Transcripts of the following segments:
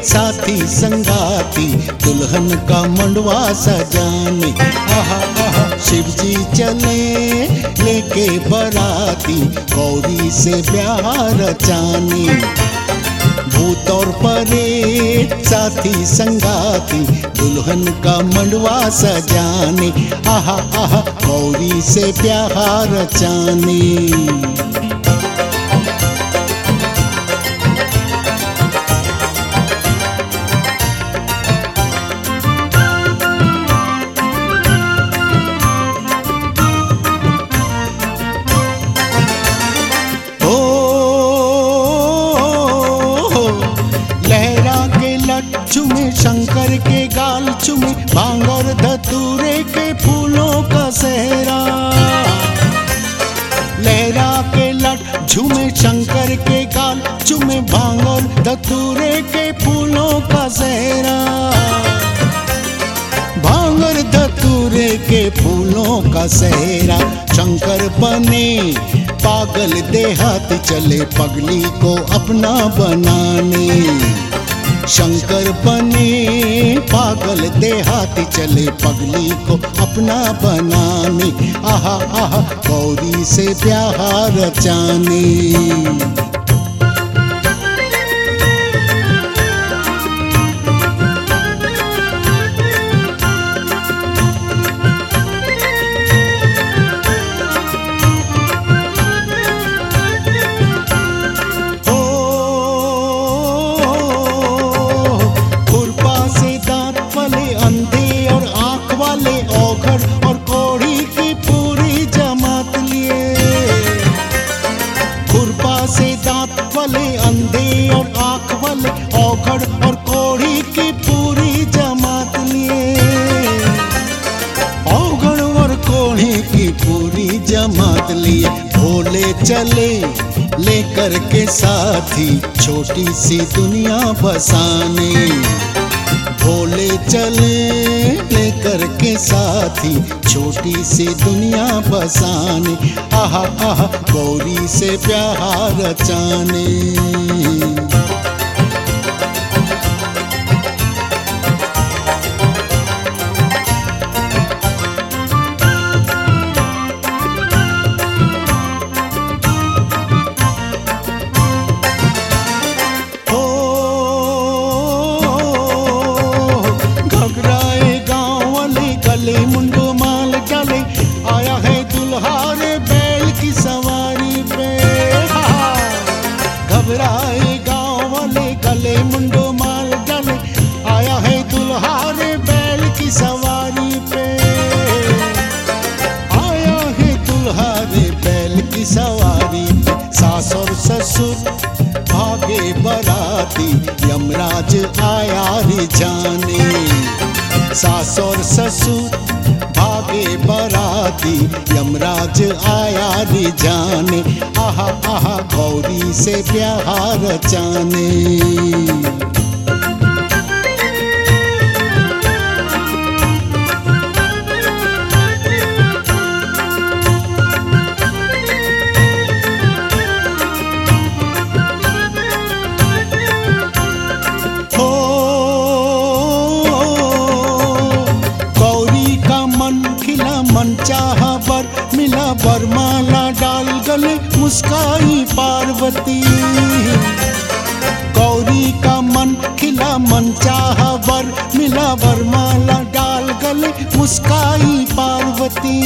साथी संगाती दुल्हन का मंडवा सजाने। आहा आहा शिव जी चले लेके बराती गौरी से ब्याह रचाने। भूत और परेत साथी संगाती दुल्हन का मंडवा सजाने। आहा आहा गौरी से ब्याह रचाने। चुमे शंकर के गाल चुमे भांग और धतूरे के फूलों का सेहरा। लहरा के लट झूमे शंकर के गाल चुमे भांग और धतूरे के फूलों का सेहरा। भांग और धतूरे के फूलों का सेहरा। शंकर बने पागल देहाती चले पगली को अपना बनाने। शंकर बने पागल देहाती चले पगली को अपना बनाने। आहा आहा गौरी से ब्याह रचाने। और कोढ़ी की पूरी जमात लिए। खुरपा से दांत वाले अंधे और आंख वाले औघड़ और कोढ़ी की पूरी जमात लिए। औघड़ और कोढ़ी की पूरी जमात लिए। भोले चले लेकर के साथी छोटी सी दुनिया बसाने। भोले चले लेकर के साथी छोटी सी दुनिया बसाने। आहा आहा गौरी से ब्याह रचाने। मुंडो माल डाले आया है दुल्हारे बैल की सवारी पे। घबराए गाँव वाले गले मुंडो माल डाले आया है दुल्हारे बैल की सवारी पे। आया है दुल्हारे बैल की सवारी पे। सास और ससुर भागे बराती यमराज आया रे जाने। सास और ससुर भागे बराती यमराज आया रे जाने। आहा आहा गौरी से ब्याह रचाने। मन चाहा बर मिला बरमाला डाल गले मुस्काई पार्वती। गौरी का मन खिला मन चाहा बर मिला बरमाला डाल गले मुस्काई पार्वती।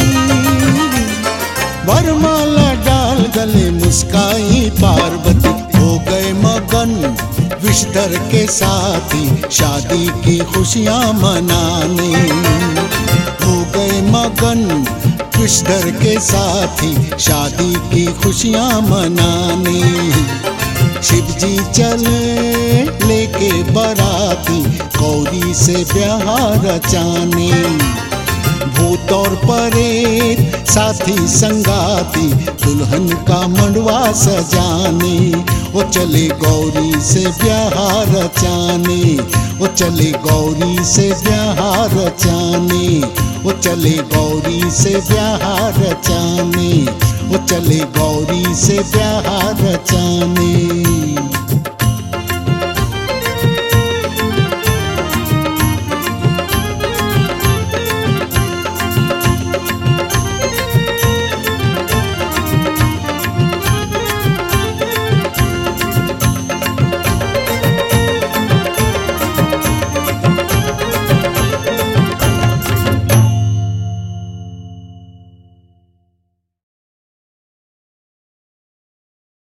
बरमाला डाल गले मुस्काई पार्वती। हो गए मगन विषधर के साथी शादी की खुशियां मनाने। हो गए मगन विषधर के साथी शादी की खुशियां मनाने। शिव जी चले लेके बराती गौरी से ब्याह रचाने। भूत और परेत साथी संगाती दुल्हन का मंडवा सजाने। वो चले गौरी से ब्याह रचाने। वो चले गौरी से ब्याह रचाने। वो चले गौरी से ब्याह रचाने। वो चले गौरी से ब्याह रचाने।